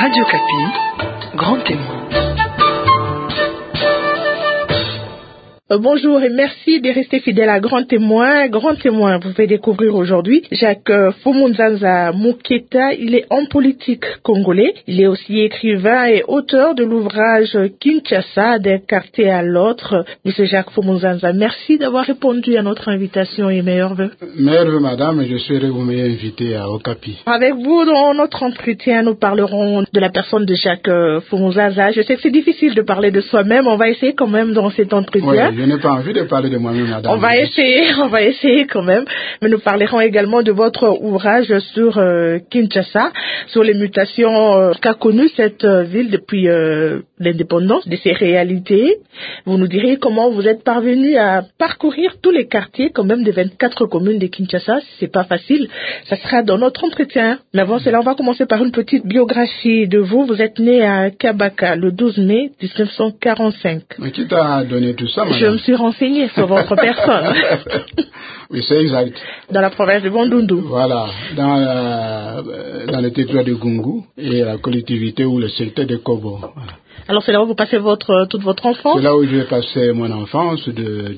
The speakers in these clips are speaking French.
Radio Kapi, grand témoin. Bonjour et merci de rester fidèle à Grand Témoin. Grand Témoin, vous pouvez découvrir aujourd'hui Jacques Fumunzanza Muketa. Il est homme politique congolais. Il est aussi écrivain et auteur de l'ouvrage Kinshasa, d'un quartier à l'autre. Monsieur Jacques Fumunzanza, merci d'avoir répondu à notre invitation et meilleurs vœux. Meilleurs vœux, madame, je serai vous invité à Okapi. Avec vous, dans notre entretien, nous parlerons de la personne de Jacques Fumunzanza. Je sais que c'est difficile de parler de soi-même. On va essayer quand même dans cet entretien. Oui, je n'ai pas envie de parler de moi-même, madame. On va essayer quand même. Mais nous parlerons également de votre ouvrage sur Kinshasa, sur les mutations qu'a connues cette ville depuis l'indépendance, de ses réalités. Vous nous direz comment vous êtes parvenu à parcourir tous les quartiers, quand même, des 24 communes de Kinshasa. C'est pas facile. Ça sera dans notre entretien. Mais avant cela, on va commencer par une petite biographie de vous. Vous êtes né à Kabaka le 12 mai 1945. Mais qui t'a donné tout ça, madame? Je me suis renseigné sur votre personne. Oui, c'est exact. Dans la province de Bandundu. Voilà, dans le territoire de Gungu et la collectivité ou le secteur de Kobo. Voilà. Alors c'est là où vous passez toute votre enfance? C'est là où j'ai passé mon enfance, de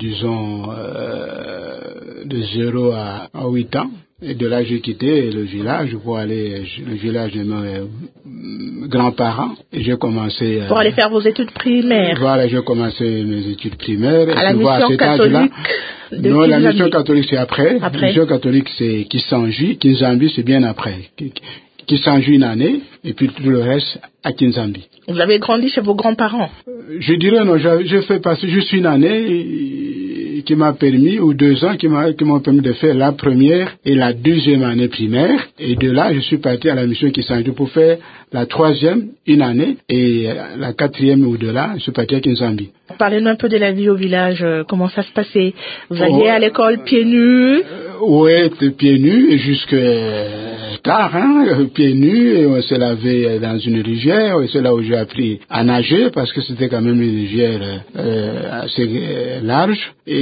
0 à 8 ans. Et de là, j'ai quitté le village pour aller, le village de mes grands-parents. Et j'ai commencé... pour aller faire vos études primaires. Voilà, j'ai commencé mes études primaires. À la mission catholique de Non, la Kinzambi. mission catholique, c'est après. La mission catholique, c'est Kinzambi, c'est bien après. Kinzambi une année, et puis tout le reste à Kinzambi. Vous avez grandi chez vos grands-parents? Je dirais non, j'ai fait passer juste une année qui m'a permis, ou 2 ans qui m'ont permis de faire la première et la deuxième année primaire. Et de là, je suis parti à la mission Kinzambi pour faire la 3e, une année, et la 4e ou de là, je suis parti à Kinzambi. Parlez-nous un peu de la vie au village, comment ça se passait? Vous alliez à l'école pieds nus? Oui, pieds nus, et jusque tard, pieds nus, et on se lavait dans une rivière, et c'est là où j'ai appris à nager, parce que c'était quand même une rivière assez large,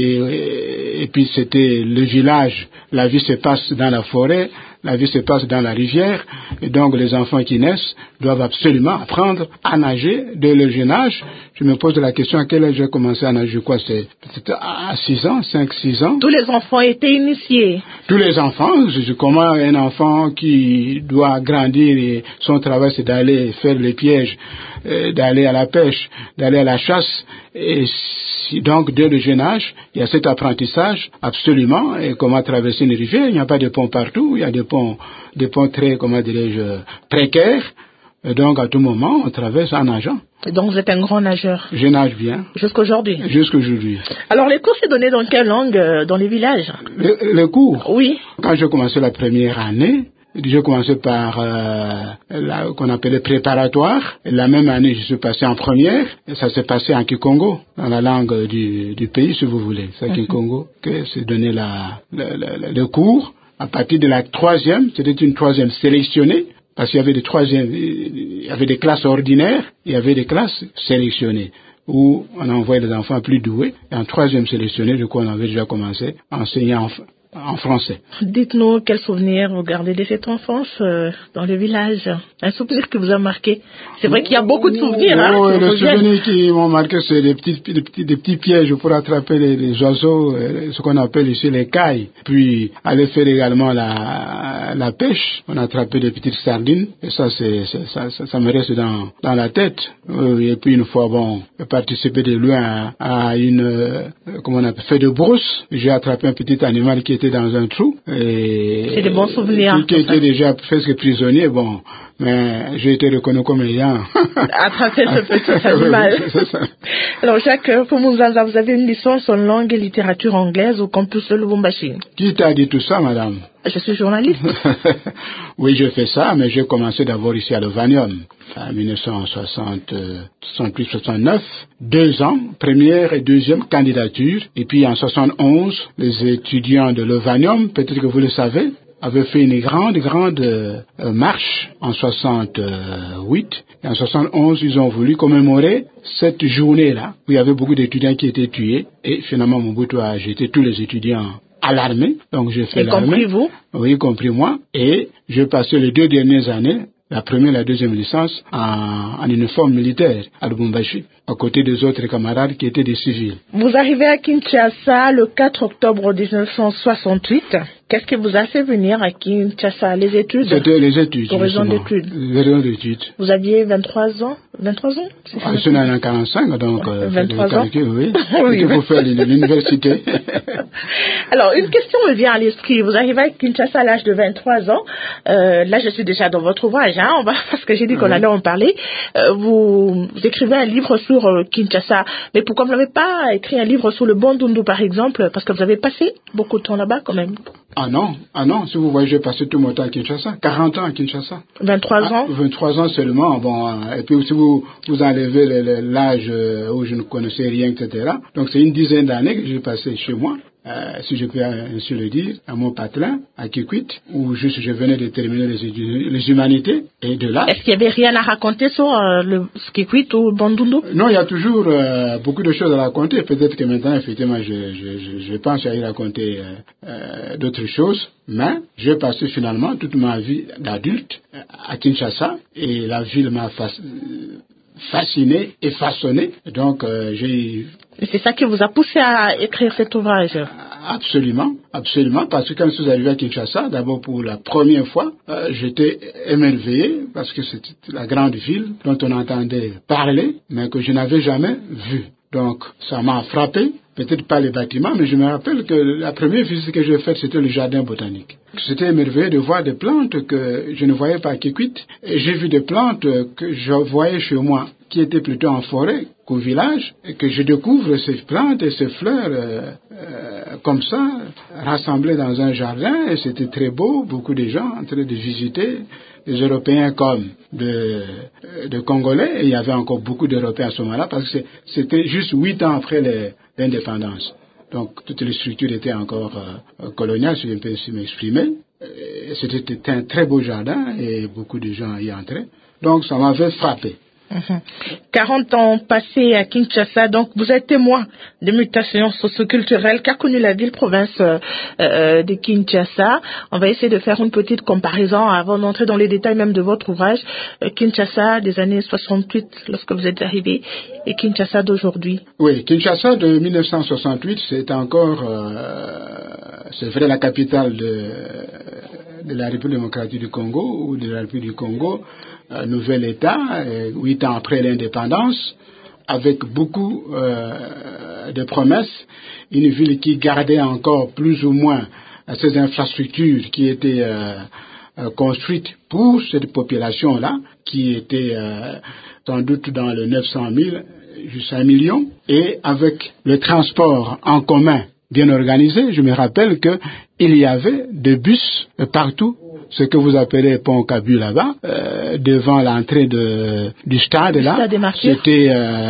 et puis c'était le village, la vie se passe dans la forêt, la vie se passe dans la rivière, et donc les enfants qui naissent doivent absolument apprendre à nager dès le jeune âge. Je me pose la question à quel âge j'ai commencé à nager, quoi, c'était à 6 ans, 5-6 ans. Tous les enfants étaient initiés? Tous les enfants, comment un enfant qui doit grandir et son travail c'est d'aller faire les pièges, d'aller à la pêche, d'aller à la chasse, et donc dès le jeune âge, il y a cet apprentissage absolument, et comment traverser une rivière. Il n'y a pas de pont partout, il y a des ponts très, comment dirais-je, précaires, et donc à tout moment on traverse en nageant. Et donc vous êtes un grand nageur? Je nage bien. Jusqu'aujourd'hui? Jusqu'aujourd'hui. Alors les cours c'est donné dans quelle langue dans les villages? Les cours? Oui. Quand j'ai commencé la première année, j'ai commencé par qu'on appelait préparatoire. La même année, je suis passé en première. Et ça s'est passé en Kikongo, dans la langue du pays, si vous voulez. C'est Kikongo que c'est donné le cours. À partir de la 3e, c'était une 3e sélectionnée. Parce qu'il y avait il y avait des classes ordinaires, il y avait des classes sélectionnées, où on envoyait les enfants plus doués. Et en 3e sélectionné, je crois qu'on avait déjà commencé à enseigner en français. Dites-nous quel souvenir vous gardez de cette enfance dans le village? Un souvenir qui vous a marqué? C'est vrai qu'il y a beaucoup de souvenirs. Oui, les souvenirs qui m'ont marqué, c'est des petits pièges pour attraper les oiseaux, ce qu'on appelle ici les cailles. Puis aller faire également la pêche. On attrapait des petites sardines. Et ça me reste dans la tête. Et puis une fois, participer de loin à une, comment on appelle, fait de brousse. J'ai attrapé un petit animal qui était dans un trou. C'est de bons souvenirs. Qui était déjà presque prisonnier, mais j'ai été reconnu comme ayant attrapé ce petit animal. C'est ça. Alors Jacques Fumunzanza, vous avez une licence en langue et littérature anglaise au campus de Lubumbashi. Qui t'a dit tout ça, madame? Je suis journaliste. Oui, je fais ça, mais j'ai commencé d'abord ici à Levanium, en 1969, 2 ans, première et deuxième candidature, et puis en 71, les étudiants de Levanium, peut-être que vous le savez, avaient fait une grande marche en 68, et en 71, ils ont voulu commémorer cette journée-là, où il y avait beaucoup d'étudiants qui étaient tués, et finalement Mobutu a jeté tous les étudiants à l'armée, donc j'ai fait l'armée. Y compris vous? Oui, y compris moi, et j'ai passé les 2 dernières années la première et la deuxième licence en uniforme militaire à Lubumbashi, à côté des autres camarades qui étaient des civils. Vous arrivez à Kinshasa le 4 octobre 1968. Qu'est-ce qui vous a fait venir à Kinshasa? Les études? C'était les études. Pour raison d'études. Les raisons d'études. Vous aviez 23 ans? 23 ans? Je suis né en 45, donc 23 ans. Oui. Oui. Il faut faire l'université. Alors, une question me vient à l'esprit. Vous arrivez à Kinshasa à l'âge de 23 ans. Là, je suis déjà dans votre ouvrage, hein, parce que j'ai dit qu'on allait en parler. Vous écrivez un livre sur Kinshasa. Mais pourquoi vous n'avez pas écrit un livre sur le Bandundu, par exemple? Parce que vous avez passé beaucoup de temps là-bas, quand même. Ah non, si vous voyez, j'ai passé tout mon temps à Kinshasa, 40 ans à Kinshasa. 23 ans? 23 ans seulement, bon, et puis si vous enlevez l'âge où je ne connaissais rien, etc. Donc c'est une dizaine d'années que j'ai passé chez moi, si je peux ainsi le dire, à mon patelin, à Kikwit, où juste je venais de terminer les humanités, et de là... Est-ce qu'il n'y avait rien à raconter sur le Kikwit ou Bandundu? Non, il y a toujours beaucoup de choses à raconter. Peut-être que maintenant, effectivement, je pense à y raconter d'autres choses, mais j'ai passé finalement toute ma vie d'adulte à Kinshasa, et la ville m'a fasciné et façonné. Donc, Et c'est ça qui vous a poussé à écrire cet ouvrage? Absolument, parce que quand je suis arrivé à Kinshasa, d'abord pour la première fois, j'étais émerveillé parce que c'était la grande ville dont on entendait parler, mais que je n'avais jamais vue. Donc, ça m'a frappé. Peut-être pas les bâtiments, mais je me rappelle que la première visite que j'ai faite, c'était le jardin botanique. J'étais émerveillé de voir des plantes que je ne voyais pas à Kikwit. Et j'ai vu des plantes que je voyais chez moi, qui étaient plutôt en forêt qu'au village, et que je découvre ces plantes et ces fleurs comme ça, rassemblées dans un jardin, et c'était très beau, beaucoup de gens en train de visiter, des Européens comme de Congolais, et il y avait encore beaucoup d'Européens à ce moment-là, parce que c'était juste 8 ans après l'indépendance. Donc toutes les structures étaient encore coloniales, si je peux m'exprimer. C'était un très beau jardin et beaucoup de gens y entraient. Donc ça m'avait frappé. 40 ans passés à Kinshasa, donc vous êtes témoin des mutations socioculturelles qu'a connu la ville-province de Kinshasa. On va essayer de faire une petite comparaison avant d'entrer dans les détails même de votre ouvrage. Kinshasa des années 68, lorsque vous êtes arrivé, et Kinshasa d'aujourd'hui. Oui, Kinshasa de 1968, c'est encore, c'est vrai, la capitale de la République démocratique du Congo, ou de la République du Congo, nouvel État, 8 ans après l'indépendance, avec beaucoup de promesses, une ville qui gardait encore plus ou moins ces infrastructures qui étaient construites pour cette population-là, qui était sans doute dans le 900 000 jusqu'à 1 million, et avec le transport en commun bien organisé. Je me rappelle que il y avait des bus partout, ce que vous appelez pont Kabu là-bas, devant l'entrée du stade là. C'était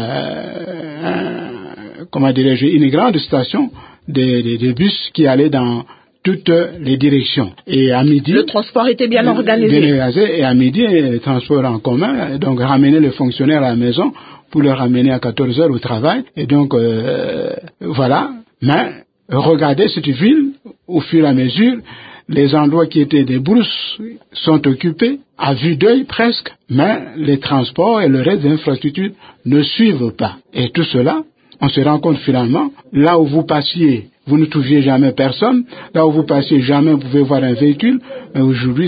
comment dirais-je, une grande station des bus qui allaient dans toutes les directions. Et à midi, le transport était bien organisé. Et à midi, le transport en commun, donc ramener les fonctionnaires à la maison pour les ramener à 14 heures au travail. Et donc voilà. Mais regardez cette ville, au fur et à mesure, les endroits qui étaient des brousses sont occupés, à vue d'œil presque, mais les transports et le reste des infrastructures ne suivent pas. Et tout cela, on se rend compte finalement, là où vous passiez, vous ne trouviez jamais personne, là où vous passiez jamais, vous pouvez voir un véhicule, mais aujourd'hui,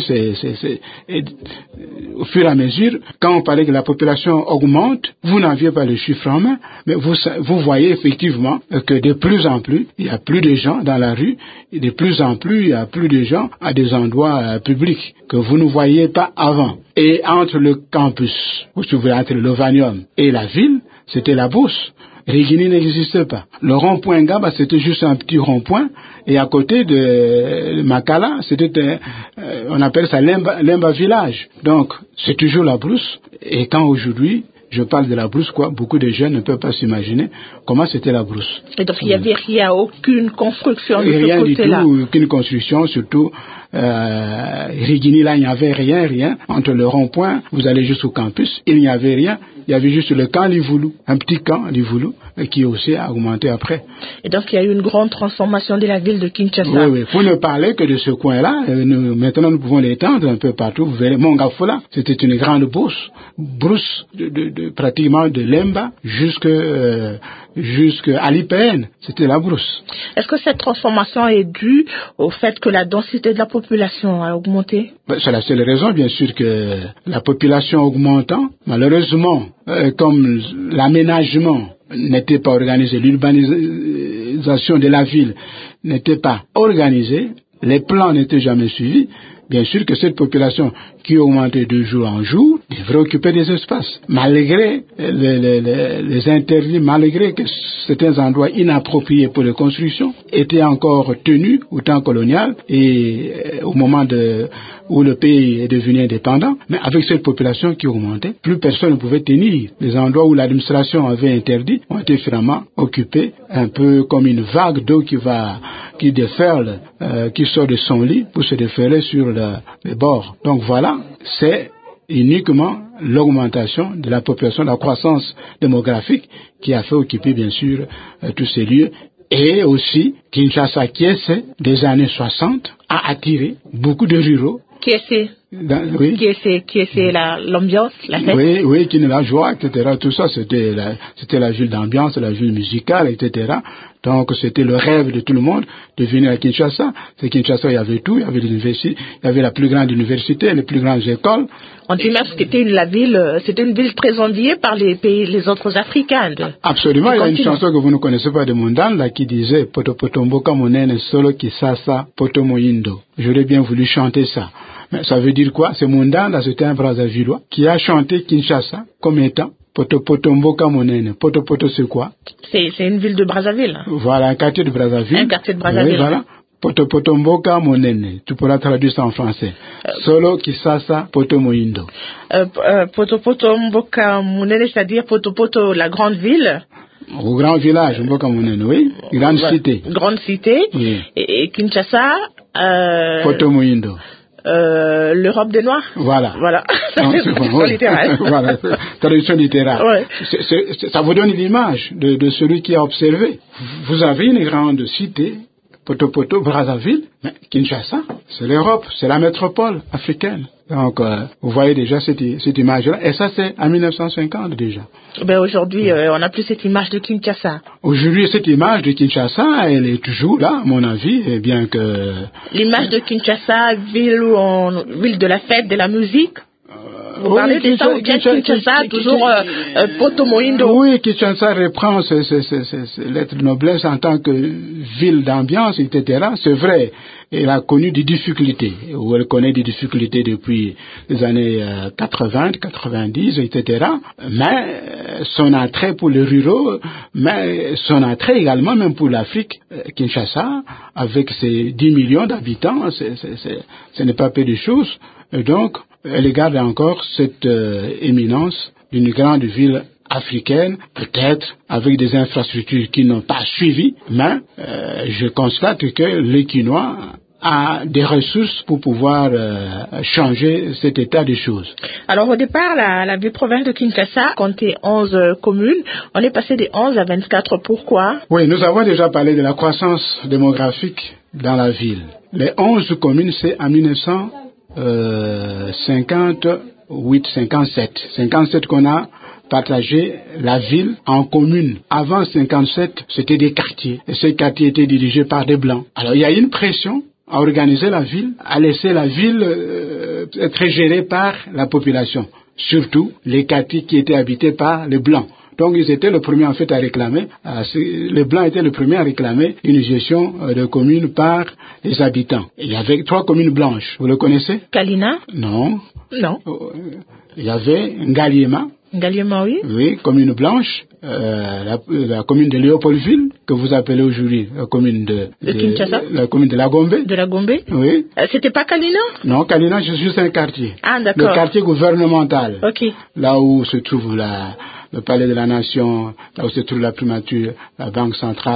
au fur et à mesure, quand on parlait que la population augmente, vous n'aviez pas les chiffres en main, mais vous voyez effectivement que de plus en plus, il y a plus de gens dans la rue, et de plus en plus, il y a plus de gens à des endroits publics que vous ne voyiez pas avant. Et entre le campus, vous savez, entre l'Ovanium et la ville, c'était la bourse. Rigini n'existait pas. Le rond-point Gaba, c'était juste un petit rond-point, et à côté de Makala, c'était, on appelle ça Lemba Village. Donc, c'est toujours la brousse, et quand aujourd'hui, je parle de la brousse, beaucoup de jeunes ne peuvent pas s'imaginer comment c'était la brousse. Et donc, il n'y avait aucune construction de ce côté-là. Rien du tout, aucune construction, surtout Rigini, là, il n'y avait rien. Entre le rond-point, vous allez jusqu'au campus, il n'y avait rien. Il y avait juste le camp Livoulou, un petit camp Livoulou, qui aussi a augmenté après. Et donc, il y a eu une grande transformation de la ville de Kinshasa. Oui. Pour ne parler que de ce coin-là, maintenant nous pouvons l'étendre un peu partout. Vous verrez, Mongafola, c'était une grande brousse pratiquement de Lemba jusqu'à l'IPN. C'était la brousse. Est-ce que cette transformation est due au fait que la densité de la population a augmenté? C'est la seule raison, bien sûr, que la population augmentant, malheureusement, comme l'aménagement n'était pas organisé, l'urbanisation de la ville n'était pas organisée, les plans n'étaient jamais suivis, bien sûr que cette population qui augmentait de jour en jour devrait occuper des espaces. Malgré les interdits, malgré que certains endroits inappropriés pour les constructions étaient encore tenus au temps colonial et au moment où le pays est devenu indépendant, mais avec cette population qui augmentait, plus personne ne pouvait tenir. Les endroits où l'administration avait interdit ont été finalement occupés un peu comme une vague d'eau qui déferle, qui sort de son lit pour se déferler sur les bords. Donc voilà, c'est uniquement l'augmentation de la population, la croissance démographique qui a fait occuper bien sûr tous ces lieux. Et aussi, Kinshasa, qui est des années 60, a attiré beaucoup de ruraux. Qui est l'ambiance, la fête? Oui, qui est la joie, etc. Tout ça, c'était la ville d'ambiance, la ville musicale, etc. Donc, c'était le rêve de tout le monde de venir à Kinshasa. C'est Kinshasa, il y avait tout, il y avait l'université, il y avait la plus grande université, les plus grandes écoles. On dit même que c'était une ville très enviée par les autres Africains. Absolument, il y a une chanson que vous ne connaissez pas de Mondane, là, qui disait Potopotomboka monene solo kisasa potomoindo. J'aurais bien voulu chanter ça. Mais ça veut dire quoi? C'est Mondane, là, c'était un Brazzavillois, qui a chanté Kinshasa comme étant Potopotomboka monene. Poto, c'est quoi? C'est une ville de Brazzaville. Voilà, un quartier de Brazzaville. Un quartier de Brazzaville. Oui, voilà. Potopotomboka monene. Tu pourras traduire ça en français. Solo kisasa potomoindo. Potopotomboka monene, c'est-à-dire Potopoto, la grande ville. Au grand village, Mboka monene, oui. Grande cité. Grande cité. Oui. Et Kinshasa. Potomoindo. L'Europe des Noirs. Voilà. Traduction littérale. Voilà, traduction littérale. Ouais. Ça vous donne l'image de celui qui a observé. Vous avez une grande cité, Potopoto, Brazzaville, mais Kinshasa, c'est l'Europe, c'est la métropole africaine. Donc, vous voyez déjà cette image-là, et ça c'est en 1950 déjà. Ben aujourd'hui, on n'a plus cette image de Kinshasa. Aujourd'hui, cette image de Kinshasa, elle est toujours là, à mon avis, et bien que... L'image de Kinshasa, ville de la fête, de la musique. Vous parlez de ça, ou bien Kinshasa, toujours Potomoindo. Oui, Kinshasa reprend ses lettres de noblesse en tant que ville d'ambiance, etc. C'est vrai, elle a connu des difficultés, ou elle connaît des difficultés depuis les années 80, 90, etc. Mais son attrait pour les ruraux, mais son attrait également même pour l'Afrique, Kinshasa, avec ses 10 millions d'habitants, ce n'est pas peu de choses. Et donc, elle garde encore cette éminence d'une grande ville africaine, peut-être avec des infrastructures qui n'ont pas suivi, mais je constate que le Quinois a des ressources pour pouvoir changer cet état de choses. Alors au départ, la ville-province de Kinshasa comptait 11 communes. On est passé de 11 à 24. Pourquoi? Oui, nous avons déjà parlé de la croissance démographique dans la ville. Les 11 communes, c'est en 1958, 57 qu'on a partagé la ville en communes. Avant 57, c'était des quartiers. Et ces quartiers étaient dirigés par des Blancs. Alors, il y a une pression à organiser la ville, à laisser la ville être gérée par la population. Surtout les quartiers qui étaient habités par les Blancs. Donc, ils étaient le premier en fait à réclamer, les Blancs étaient le premier à réclamer une gestion de communes par les habitants. Il y avait 3 communes blanches. Vous le connaissez? Kalina? Non. Non. Il y avait Ngaliema. Ngaliema, oui. Oui, commune blanche. La commune de Léopoldville, que vous appelez aujourd'hui la commune de Kinshasa. La commune de la Gombe. De la Gombe? Oui. C'était pas Kalina? Non, Kalina, c'est juste un quartier. Ah, d'accord. Le quartier gouvernemental. Ok. Là où se trouve le palais de la nation, là où se trouve la primature, la banque centrale.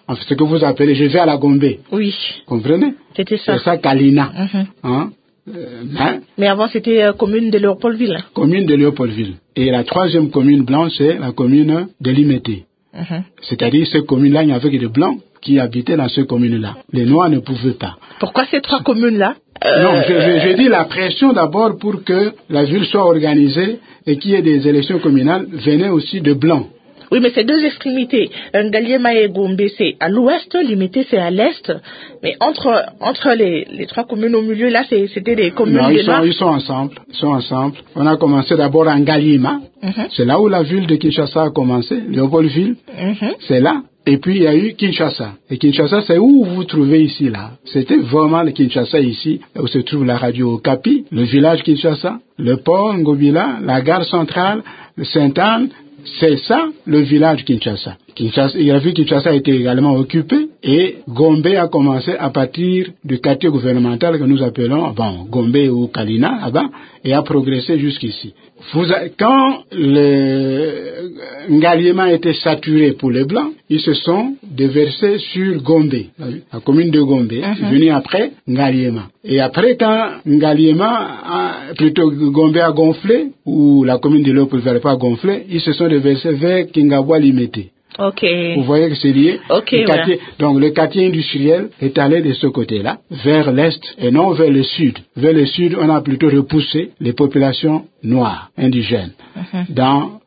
Enfin, ce que vous appelez, je vais à la Gombe. Oui. Comprenez? C'était ça. C'est ça, Kalina. Mhm. Hein? Mais avant, c'était commune de Léopoldville. Commune de Léopoldville. Et la troisième commune blanche, c'est la commune de Limete. C'est-à-dire, cette commune-là, il n'y avait que des blancs qui habitaient dans cette commune-là. Les noirs ne pouvaient pas. Pourquoi ces trois communes-là? Non, je dis la pression d'abord pour que la ville soit organisée et qu'il y ait des élections communales venait aussi de blancs. Oui, mais c'est deux extrémités. Ngaliema et Gombe, c'est à l'ouest, Limete, c'est à l'est. Mais entre les trois communes au milieu, là, c'était des communes non, des Noirs. Ils sont ensemble. On a commencé d'abord à Ngaliema. C'est là où la ville de Kinshasa a commencé, Léopoldville. C'est là. Et puis il y a eu Kinshasa. Et Kinshasa, c'est où vous vous trouvez ici, là. C'était vraiment le Kinshasa ici, où se trouve la radio Okapi, le village Kinshasa, le port Ngobila, la gare centrale, le Sainte-Anne. C'est ça, le village Kinshasa. Il a vu que Kinshasa a été également occupé et Gombe a commencé à partir du quartier gouvernemental que nous appelons, Gombe ou Kalina, là-bas, et a progressé jusqu'ici. Quand le Ngaliema a été saturé pour les Blancs, ils se sont déversés sur Gombe, la commune de Gombe, venue après Ngaliema. Et après, quand Gombe a gonflé, ou la commune de Léopold n'avait pas gonflé, ils se sont déversés vers Kingabwa Limete. Ok. Vous voyez que c'est lié. Ok, Donc le quartier industriel est allé de ce côté-là, vers l'est et non vers le sud. Vers le sud, on a plutôt repoussé les populations noires, indigènes, dans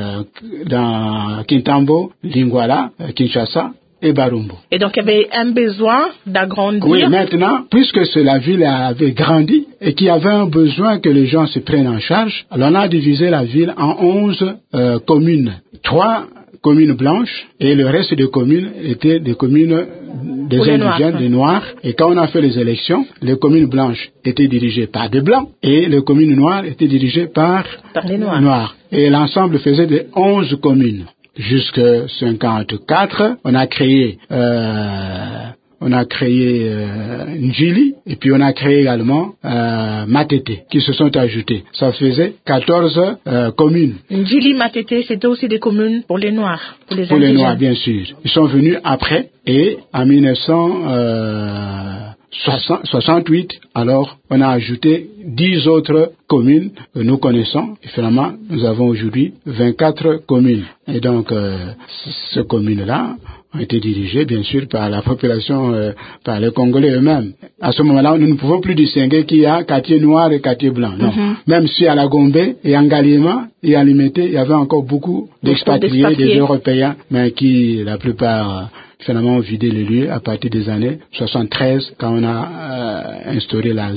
Kintambo, Lingwala, Kinshasa et Barumbu. Et donc il y avait un besoin d'agrandir. Oui, maintenant, puisque la ville avait grandi et qu'il y avait un besoin que les gens se prennent en charge, alors on a divisé la ville en 11 communes. 3 communes blanches et le reste des communes étaient des communes des indigènes, des noirs. Et quand on a fait les élections, les communes blanches étaient dirigées par des blancs et les communes noires étaient dirigées par les noirs. Et l'ensemble faisait de 11 communes. Jusqu'en 54, on a créé Njili et puis on a créé également Matete qui se sont ajoutés. Ça faisait 14 communes. Njili, Matete, c'était aussi des communes pour les Noirs, pour les indigènes. Pour les Noirs, bien sûr. Ils sont venus après et en 1968, alors on a ajouté 10 autres communes que nous connaissons. Et finalement, nous avons aujourd'hui 24 communes. Et donc, ces communes-là ont été dirigées, bien sûr, par la population, par les Congolais eux-mêmes. À ce moment-là, nous ne pouvons plus distinguer qu'il y a quartier noir et quartier blanc. Non. Même si à la Gombe et en Ngaliema et à Limete, il y avait encore beaucoup d'expatriés, des Européens, mais qui, la plupart, finalement, ont vidé les lieux à partir des années 73, quand on a instauré la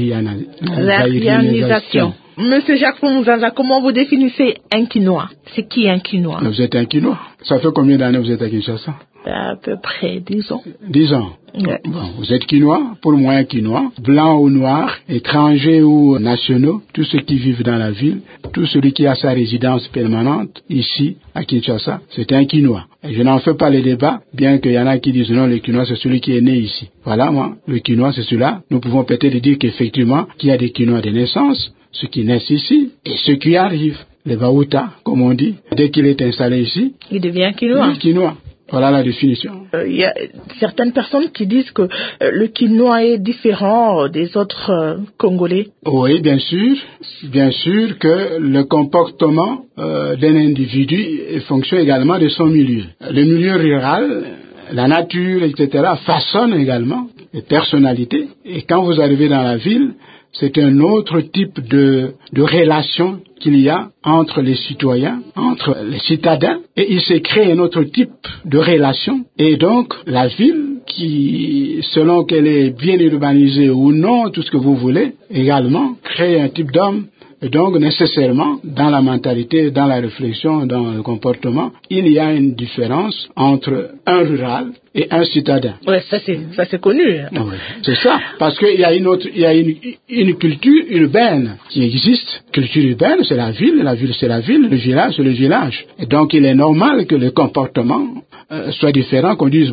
zaïrianisation. Monsieur Jacques Mouzaza, comment vous définissez un Kinois? C'est qui un Kinois? Vous êtes un Kinois. Ça fait combien d'années vous êtes à Kinshasa? À peu près 10 ans. 10 ans. Ouais. Bon, vous êtes Kinois, pour moi un Kinois, blanc ou noir, étrangers ou nationaux, tous ceux qui vivent dans la ville, tout celui qui a sa résidence permanente ici à Kinshasa, c'est un Kinois. Et je n'en fais pas les débats, bien qu'il y en a qui disent non, le Kinois c'est celui qui est né ici. Voilà, moi, le Kinois c'est celui-là. Nous pouvons peut-être dire qu'effectivement, qu'il y a des Kinois de naissance, ceux qui naissent ici, et ceux qui arrivent. Les Baouta, comme on dit, dès qu'il est installé ici, il devient Kinois. Il est Kinois. Voilà la définition. Il y a certaines personnes qui disent que le Kinois est différent des autres Congolais. Oui, bien sûr. Bien sûr que le comportement d'un individu fonctionne également de son milieu. Le milieu rural, la nature, etc., façonne également les personnalités. Et quand vous arrivez dans la ville, c'est un autre type de relation qu'il y a entre les citoyens, entre les citadins, et il s'est créé un autre type de relation. Et donc, la ville, qui, selon qu'elle est bien urbanisée ou non, tout ce que vous voulez, également, crée un type d'homme. Et donc, nécessairement, dans la mentalité, dans la réflexion, dans le comportement, il y a une différence entre un rural et un citadin. Ouais, ça c'est connu. Oui, c'est ça. Parce qu'il y a une culture urbaine qui existe. Culture urbaine, c'est la ville c'est la ville, le village c'est le village. Et donc, il est normal que le comportement soit différent, qu'on dise, bon,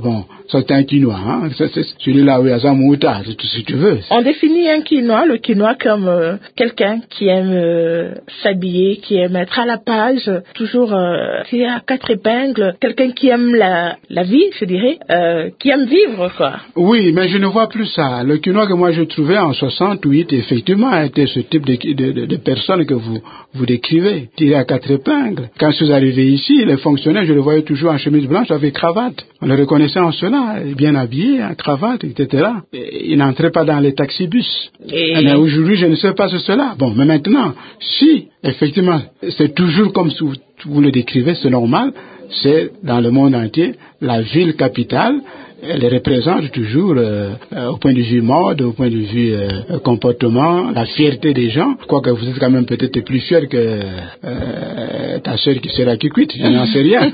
Ça, c'est un quinoa. Hein. C'est celui-là où il y a sa moutarde, si tu veux. On définit le quinoa comme quelqu'un qui aime s'habiller, qui aime être à la page, toujours qui a 4 épingles, quelqu'un qui aime la vie, je dirais, qui aime vivre, quoi. Oui, mais je ne vois plus ça. Le quinoa que moi je trouvais en 68, effectivement, était ce type de personne que vous décrivez, tiré à 4 épingles. Quand je suis arrivé ici, les fonctionnaires, je le voyais toujours en chemise blanche avec cravate. On le reconnaissait en cela, bien habillé, en cravate, etc. Et il n'entrait pas dans les taxibus. Mais aujourd'hui, je ne sais pas cela. Bon, mais maintenant, si, effectivement, c'est toujours comme vous le décrivez, c'est normal, c'est dans le monde entier, la ville capitale, elle représente toujours, au point de vue mode, au point de vue comportement, la fierté des gens. Je crois que vous êtes quand même peut-être plus fier que ta sœur qui sera Kikwit, je n'en sais rien.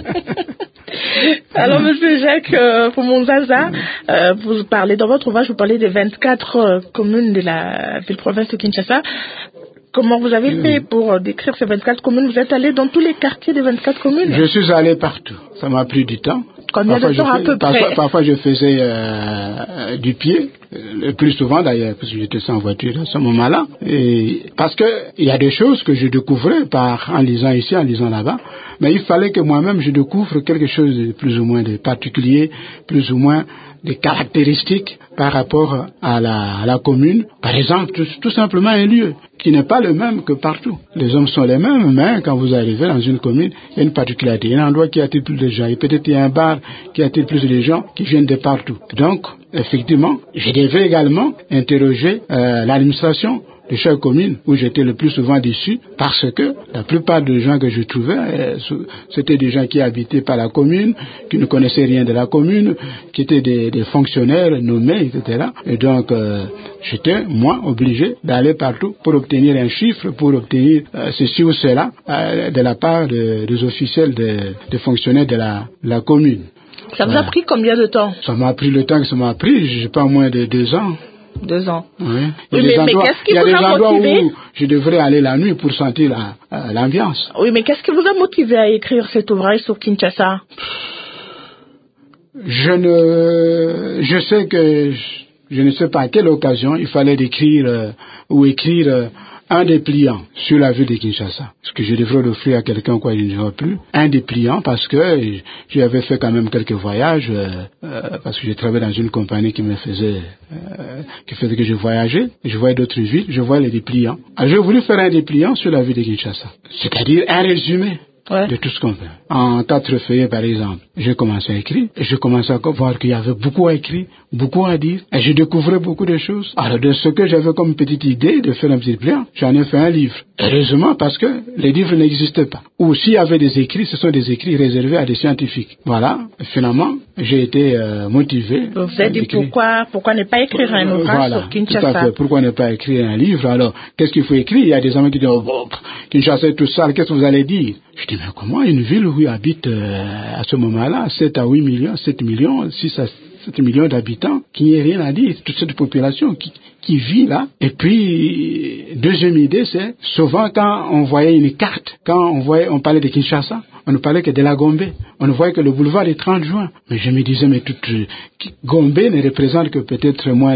Alors, Monsieur Jacques Fumunzaza, vous parlez, dans votre ouvrage, vous parlez des 24 communes de la ville-province de Kinshasa. Comment vous avez fait pour décrire ces 24 communes? Vous êtes allé dans tous les quartiers des 24 communes? Je suis allé partout. Ça m'a pris du temps. Combien de temps à peu près? Parfois je faisais du pied, le plus souvent d'ailleurs, parce que j'étais sans voiture à ce moment-là. Et parce que il y a des choses que je découvrais en lisant ici, en lisant là-bas, mais il fallait que moi-même je découvre quelque chose de plus ou moins de particulier, plus ou moins des caractéristiques par rapport à la commune. Par exemple, tout simplement un lieu qui n'est pas le même que partout. Les hommes sont les mêmes, mais quand vous arrivez dans une commune, il y a une particularité. Il y a un endroit qui attire plus de gens. Et peut-être il y a un bar qui attire plus de gens qui viennent de partout. Donc, effectivement, je devais également interroger l'administration de chaque commune où j'étais le plus souvent déçu parce que la plupart des gens que je trouvais, c'était des gens qui habitaient pas la commune, qui ne connaissaient rien de la commune, qui étaient des fonctionnaires nommés, etc. Et donc, j'étais, moi, obligé d'aller partout pour obtenir un chiffre, pour obtenir ceci ou cela de la part des officiels, des fonctionnaires de la commune. Ça vous a pris combien de temps? Ça m'a pris le temps que ça m'a pris, je sais pas, moins de 2 ans. 2 ans. Oui. Mais qu'est-ce qui vous a motivé? Il y a des endroits où je devrais aller la nuit pour sentir l'ambiance. Oui, mais qu'est-ce qui vous a motivé à écrire cet ouvrage sur Kinshasa? Je sais que je ne sais pas à quelle occasion il fallait écrire un dépliant sur la ville de Kinshasa. Ce que je devrais l'offrir à quelqu'un quoi il ne vois plus. Un dépliant parce que j'avais fait quand même quelques voyages, parce que j'ai travaillé dans une compagnie qui faisait que je voyageais. Je voyais d'autres villes, je voyais les dépliants. Alors j'ai voulu faire un dépliant sur la ville de Kinshasa. C'est-à-dire un résumé. Ouais. De tout ce qu'on fait. En 4 feuillets, par exemple, j'ai commencé à écrire, et je commençais à voir qu'il y avait beaucoup à écrire, beaucoup à dire, et je découvrais beaucoup de choses. Alors, de ce que j'avais comme petite idée de faire un petit plan, j'en ai fait un livre. Heureusement, parce que les livres n'existaient pas. Ou s'il y avait des écrits, ce sont des écrits réservés à des scientifiques. Voilà. Et finalement, j'ai été motivé. Vous vous êtes dit pourquoi ne pas écrire un ouvrage sur Kinshasa? Tout à fait. Pourquoi ne pas écrire un livre? Alors, qu'est-ce qu'il faut écrire? Il y a des amis qui disent, Kinshasa est tout sale, qu'est-ce que vous allez dire? Je dis, mais comment une ville où il habite à ce moment-là 7 à 8 millions, 7 millions, 6 à 7 millions d'habitants, qui n'y a rien à dire, toute cette population qui vit là. Et puis, deuxième idée, c'est souvent quand on voyait une carte, quand on parlait de Kinshasa, on ne parlait que de la Gombe. On ne voyait que le boulevard du 30 juin. Mais je me disais, mais Gombe ne représente que peut-être moins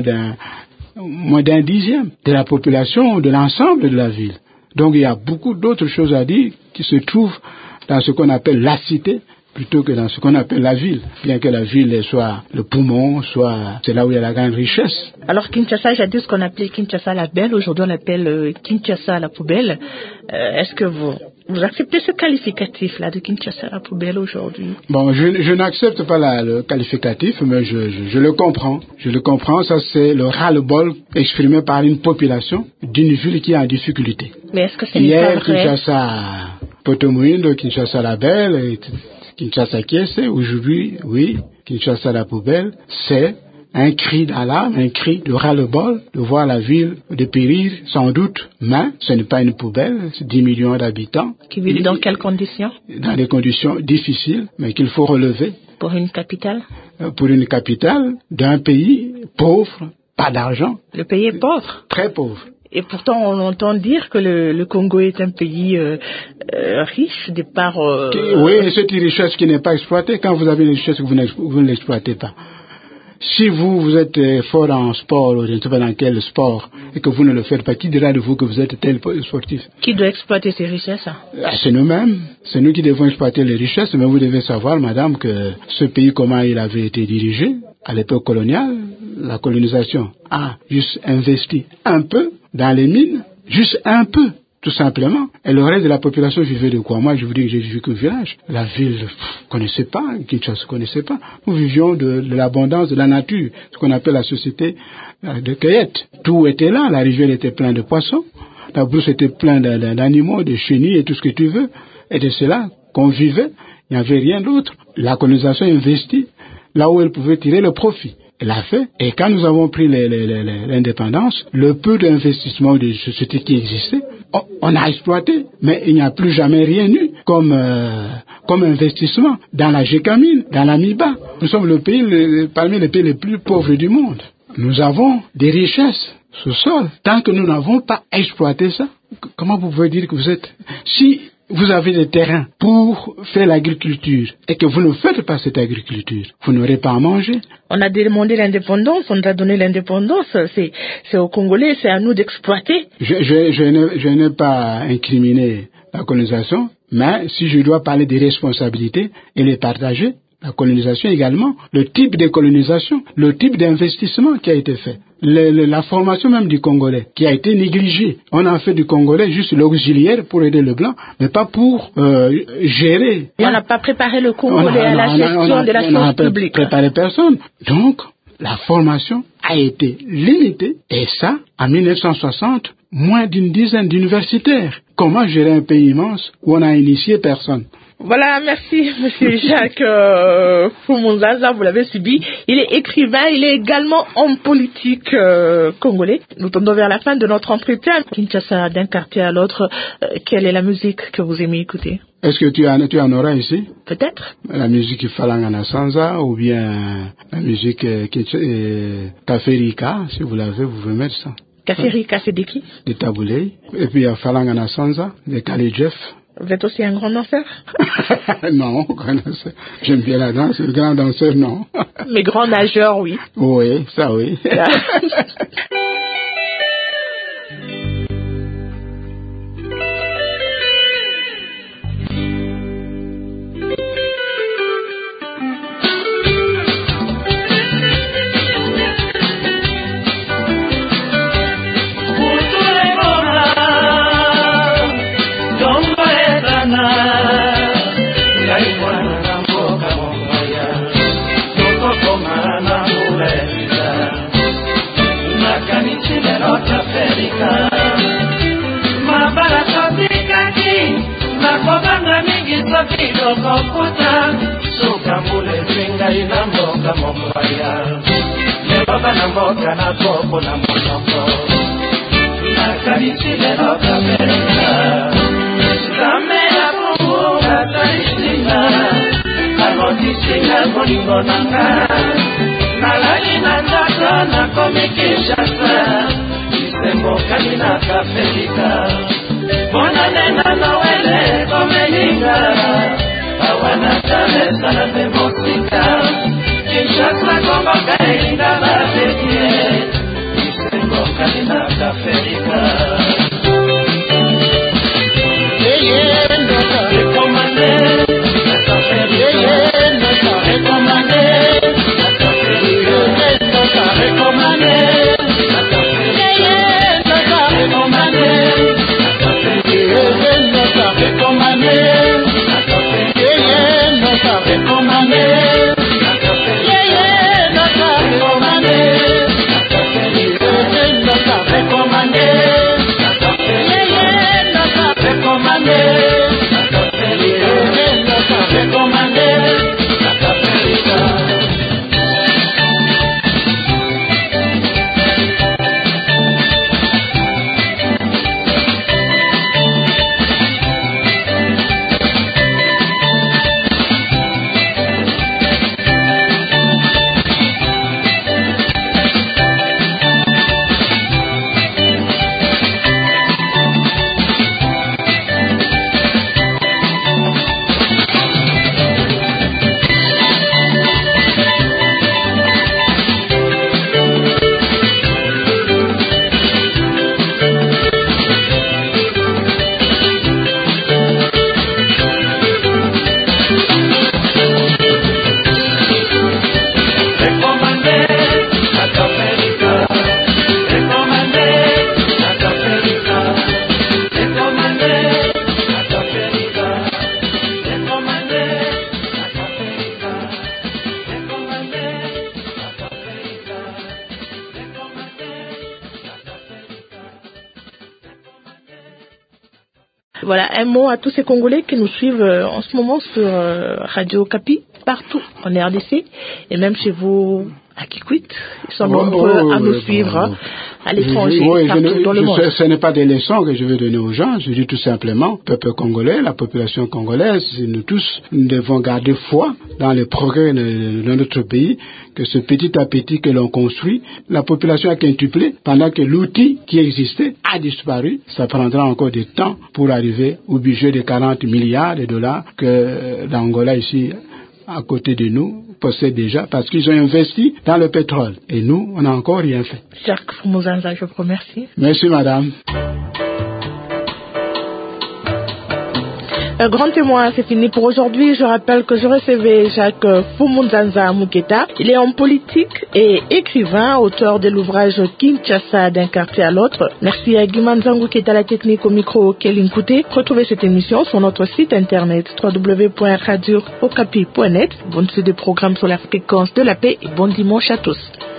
d'un dixième de la population, de l'ensemble de la ville. Donc il y a beaucoup d'autres choses à dire qui se trouvent dans ce qu'on appelle la cité plutôt que dans ce qu'on appelle la ville, bien que la ville soit le poumon, soit c'est là où il y a la grande richesse. Alors Kinshasa, jadis ce qu'on appelait Kinshasa la belle, aujourd'hui on l'appelle Kinshasa la poubelle. Est-ce que vous acceptez ce qualificatif-là de Kinshasa la poubelle aujourd'hui? Bon, je n'accepte pas le qualificatif, mais je le comprends. Je le comprends, ça c'est le ras-le-bol exprimé par une population d'une ville qui est en difficulté. Mais est-ce que ce n'est pas vrai? Kinshasa Potomoindo, Kinshasa la belle, Kinshasa Kiese, aujourd'hui, oui, Kinshasa la poubelle, c'est un cri d'alarme, un cri de ras-le-bol, de voir la ville dépérir, sans doute, mais ce n'est pas une poubelle, c'est 10 millions d'habitants. Qui vivent dans quelles conditions? Dans des conditions difficiles, mais qu'il faut relever. Pour une capitale? Pour une capitale d'un pays pauvre, pas d'argent. Le pays est pauvre? Très pauvre. Et pourtant, on entend dire que le Congo est un pays riche de par... Oui, c'est une richesse qui n'est pas exploitée. Quand vous avez une richesse, vous ne l'exploitez pas. Si vous êtes fort en sport, ou je ne sais pas dans quel sport, et que vous ne le faites pas, qui dira de vous que vous êtes tel sportif? Qui doit exploiter ces richesses? C'est nous-mêmes. C'est nous qui devons exploiter les richesses. Mais vous devez savoir, madame, que ce pays, comment il avait été dirigé à l'époque coloniale, la colonisation a juste investi un peu dans les mines, juste un peu, tout simplement. Et le reste de la population vivait de quoi? Moi, je vous dis que j'ai vécu au village. La ville, connaissait pas, Kinshasa ne connaissait pas. Nous vivions de l'abondance de la nature, ce qu'on appelle la société de cueillette. Tout était là, la rivière était pleine de poissons, la brousse était pleine d'animaux, de chenilles et tout ce que tu veux. Et de cela qu'on vivait, il n'y avait rien d'autre. La colonisation investit là où elle pouvait tirer le profit. Elle a fait. Et quand nous avons pris l'indépendance, le peu d'investissement de sociétés qui existait, on a exploité. Mais il n'y a plus jamais rien eu comme investissement dans la Gécamine, dans la Miba. Nous sommes le pays, parmi les pays les plus pauvres du monde. Nous avons des richesses sous-sol. Tant que nous n'avons pas exploité ça, comment vous pouvez dire que vous êtes... Si vous avez des terrains pour faire l'agriculture et que vous ne faites pas cette agriculture, vous n'aurez pas à manger. On a demandé l'indépendance, on a donné l'indépendance, c'est aux Congolais, c'est à nous d'exploiter. Je n'ai pas incriminé la colonisation, mais si je dois parler des responsabilités et les partager, la colonisation également, le type de colonisation, le type d'investissement qui a été fait. La formation même du Congolais qui a été négligée. On a fait du Congolais juste l'auxiliaire pour aider le blanc, mais pas pour gérer. Et on n'a pas préparé le Congolais à la gestion de la chose publique. On n'a préparé personne. Donc, la formation a été limitée. Et ça, en 1960, moins d'une dizaine d'universitaires. Comment gérer un pays immense où on n'a initié personne? Voilà, merci Monsieur Jacques Fumunzaza, vous l'avez subi. Il est écrivain, il est également homme politique congolais. Nous tendons vers la fin de notre entretien. Kinshasa, d'un quartier à l'autre, quelle est la musique que vous aimez écouter? Est-ce que tu en auras ici? Peut-être. La musique Falangana Sanza ou bien la musique Kaferika, si vous l'avez, vous pouvez mettre ça. Kaferika, c'est de qui? De Taboulé. Et puis il y a Falangana Sanza, de Kali Jeff. Vous êtes aussi un grand danseur? Non, grand danseur. J'aime bien la danse, le grand danseur, non. Mais grand nageur, oui. Oui, ça oui. Kokuta suka mule zinga ina mboga mokwaya nebaba na mboga na kopo na monoko na karichile loka mereka kamera pungu kataishina anotishinga koningo nanga nalali na ndaka na komikishasa isembo kanina kafelika bona nena noele komeninga Awana Teresa na Demosika Kinshasa Komba Kainga Batekie Isengo Kalina Kaferika Rekomande Kaferika Rekomande Kaferika Rekomande Voilà, un mot à tous ces Congolais qui nous suivent en ce moment sur Radio Okapi, partout en RDC, et même chez vous à Kikwit. Ils sont nombreux à nous suivre à l'étranger, partout dans le monde. Ce n'est pas des leçons que je veux donner aux gens. Je dis tout simplement, peuple congolais, la population congolaise, nous tous, nous devons garder foi dans les progrès de notre pays, que ce petit à petit que l'on construit, la population a quintuplé, pendant que l'outil qui existait a disparu. Ça prendra encore du temps pour arriver au budget de 40 milliards de dollars que l'Angola ici, à côté de nous, possède déjà, parce qu'ils ont investi dans le pétrole. Et nous, on n'a encore rien fait. Jacques Fumuzanza, je vous remercie. Merci, madame. Un grand témoin, c'est fini pour aujourd'hui. Je rappelle que je recevais Jacques Fumuzanza Muketa. Il est homme politique et écrivain, auteur de l'ouvrage Kinshasa d'un quartier à l'autre. Merci à Guy Manzango qui est à la technique au micro Kéline Kouté. Retrouvez cette émission sur notre site internet www.radiookapi.net. Bonne suite de programmes sur la fréquence de la paix et bon dimanche à tous.